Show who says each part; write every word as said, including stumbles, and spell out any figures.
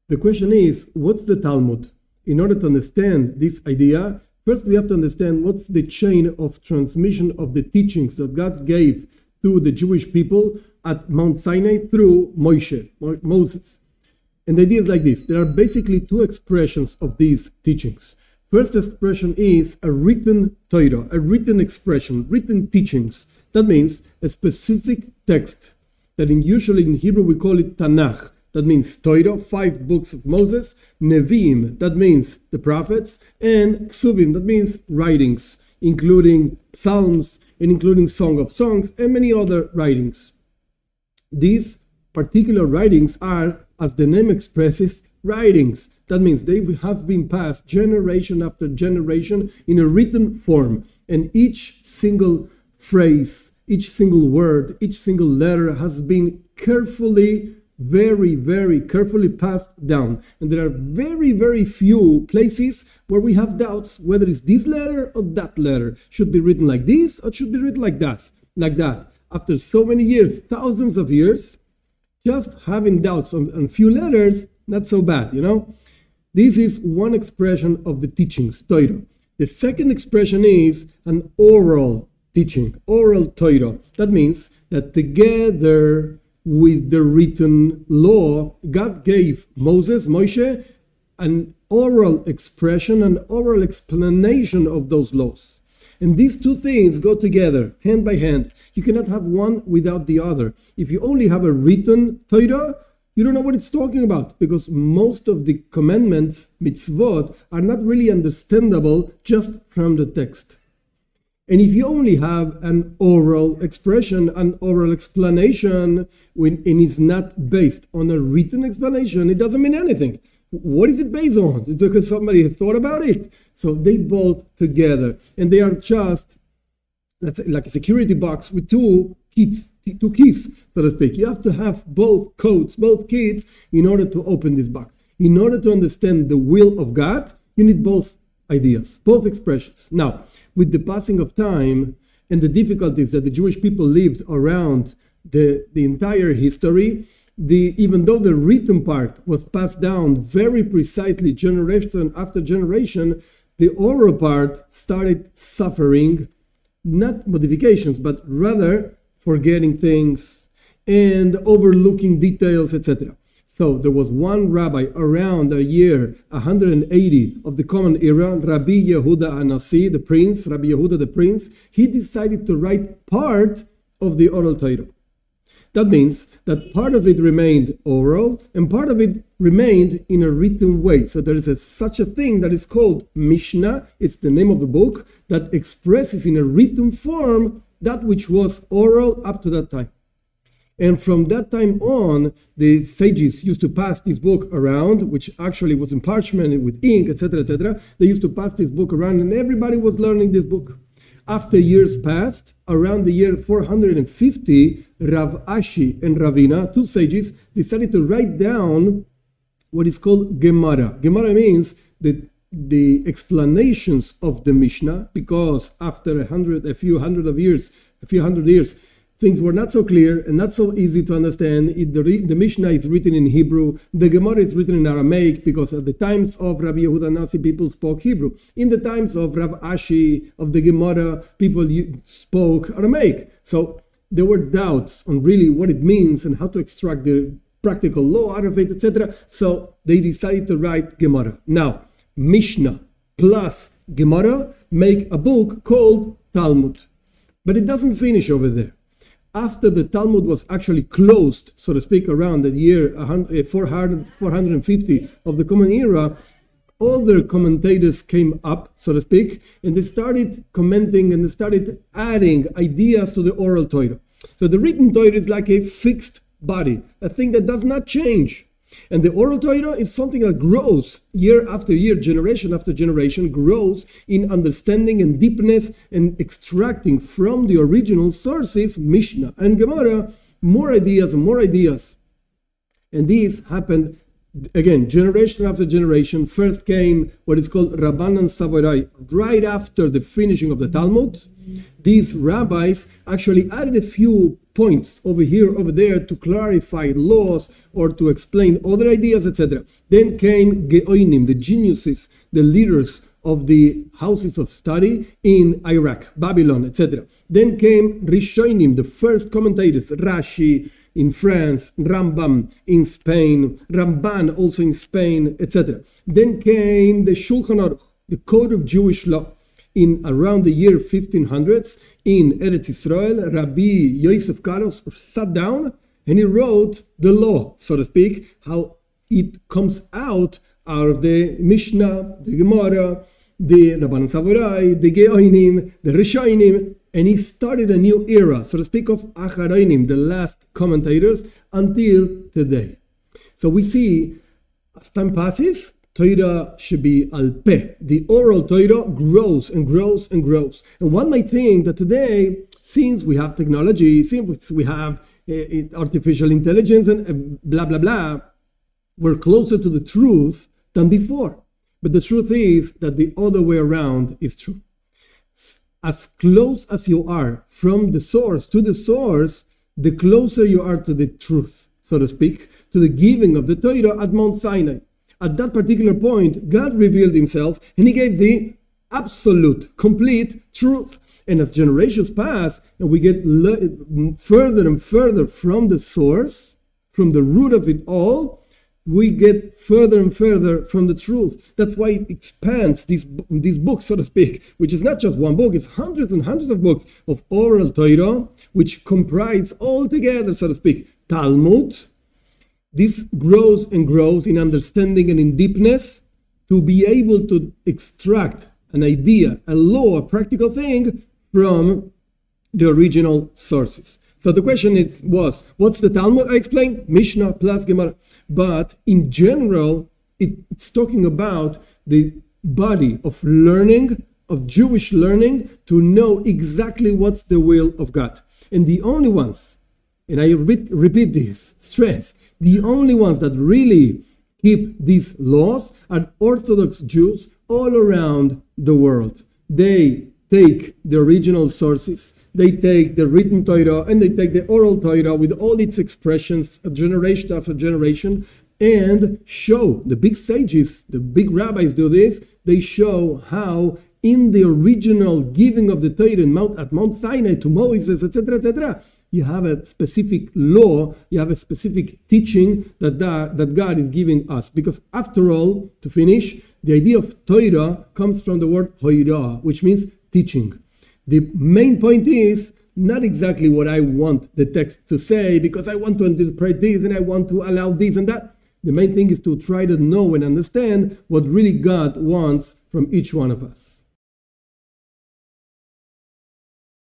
Speaker 1: The question is, what's the Talmud? In order to understand this idea, first we have to understand what's the chain of transmission of the teachings that God gave to the Jewish people at Mount Sinai through Moshe, Moses. And the idea is like this. There are basically two expressions of these teachings. First expression is a written Torah, a written expression, written teachings. That means a specific text that in usually in Hebrew we call it Tanakh. That means Torah, five books of Moses, Nevi'im, that means the prophets, and Ksuvim, that means writings, including Psalms and including Song of Songs and many other writings. These particular writings are, as the name expresses, writings. That means they have been passed generation after generation in a written form, and each single phrase, each single word, each single letter has been carefully very, very carefully passed down. And there are very, very few places where we have doubts whether it's this letter or that letter. Should be written like this or should be written like that. Like that. After so many years, thousands of years, just having doubts on a few letters, not so bad, you know? This is one expression of the teachings, Torah. The second expression is an oral teaching, oral Torah. That means that together with the written law, God gave Moses, Moshe, an oral expression, an oral explanation of those laws. And these two things go together, hand by hand. You cannot have one without the other. If you only have a written Torah, you don't know what it's talking about, because most of the commandments, mitzvot, are not really understandable just from the text. And if you only have an oral expression, an oral explanation, when, and it's not based on a written explanation, it doesn't mean anything. What is it based on? It's because somebody thought about it. So they both together. And they are just, that's like a security box with two keys, two keys, so to speak. You have to have both codes, both keys, in order to open this box. In order to understand the will of God, you need both ideas, both expressions. Now, with the passing of time and the difficulties that the Jewish people lived around the, the entire history, the even though the written part was passed down very precisely generation after generation, the oral part started suffering, not modifications, but rather forgetting things and overlooking details, et cetera. So there was one rabbi around the year one hundred eighty of the Common Era, Rabbi Yehuda Hanasi, the prince, Rabbi Yehuda the prince. He decided to write part of the oral Torah. That means that part of it remained oral and part of it remained in a written way. So there is a, such a thing that is called Mishnah. It's the name of the book that expresses in a written form that which was oral up to that time. And from that time on, the sages used to pass this book around, which actually was in parchment with ink, et cetera, et cetera. They used to pass this book around, and everybody was learning this book. After years passed, around the year four hundred fifty, Rav Ashi and Ravina, two sages, decided to write down what is called Gemara. Gemara means the the explanations of the Mishnah, because after a hundred, a few hundred of years, a few hundred years, things were not so clear and not so easy to understand. It, the, the Mishnah is written in Hebrew. The Gemara is written in Aramaic, because at the times of Rabbi Yehuda Hanasi, people spoke Hebrew. In the times of Rav Ashi, of the Gemara, people spoke Aramaic. So there were doubts on really what it means and how to extract the practical law out of it, et cetera. So they decided to write Gemara. Now, Mishnah plus Gemara make a book called Talmud. But it doesn't finish over there. After the Talmud was actually closed, so to speak, around the year four hundred fifty of the Common Era, other commentators came up, so to speak, and they started commenting and they started adding ideas to the oral Torah. So the written Torah is like a fixed body, a thing that does not change. And the oral Torah is something that grows year after year, generation after generation, grows in understanding and deepness and extracting from the original sources, Mishnah and Gemara, more ideas and more ideas. And this happened again, generation after generation, first came what is called Rabbanan Savorai, right after the finishing of the Talmud. These rabbis actually added a few points over here, over there, to clarify laws or to explain other ideas, et cetera. Then came Geonim, the geniuses, the leaders of the houses of study in Iraq, Babylon, et cetera. Then came Rishonim, the first commentators, Rashi in France, Rambam in Spain, Ramban also in Spain, et cetera. Then came the Shulchan Aruch, the Code of Jewish Law, in around the year fifteen hundreds in Eretz Israel. Rabbi Yosef Karos sat down and he wrote the law, so to speak, how it comes out out of the Mishnah, the Gemara, the Rabbanan Savorai, the Geonim, the Rishonim, and he started a new era, so to speak, of Acharonim, the last commentators, until today. So we see, as time passes, Torah should be al peh. The oral Torah grows and grows and grows. And one might think that today, since we have technology, since we have uh, artificial intelligence and uh, blah, blah, blah, we're closer to the truth than before. But the truth is that the other way around is true. As close as you are from the source to the source, the closer you are to the truth, so to speak, to the giving of the Torah at Mount Sinai. At that particular point, God revealed himself and he gave the absolute, complete truth. And as generations pass and we get le- further and further from the source, from the root of it all, we get further and further from the truth. That's why it expands these, these books, so to speak, which is not just one book, it's hundreds and hundreds of books of oral Torah, which comprise altogether, so to speak, Talmud. This grows and grows in understanding and in deepness to be able to extract an idea, a law, a practical thing from the original sources. So the question is, was, what's the Talmud? I explained, Mishnah plus Gemara. But in general, it's talking about the body of learning, of Jewish learning, to know exactly what's the will of God. And the only ones, and I repeat, repeat this, stress, the only ones that really keep these laws are Orthodox Jews all around the world. They take the original sources, they take the written Torah, and they take the oral Torah with all its expressions, generation after generation, and show, the big sages, the big rabbis do this, they show how in the original giving of the Torah in Mount, at Mount Sinai to Moses, et cetera, et cetera, you have a specific law, you have a specific teaching that, that that God is giving us. Because after all, to finish, the idea of Torah comes from the word hoira, which means teaching. The main point is not exactly what I want the text to say, because I want to interpret this and I want to allow this and that. The main thing is to try to know and understand what really God wants from each one of us.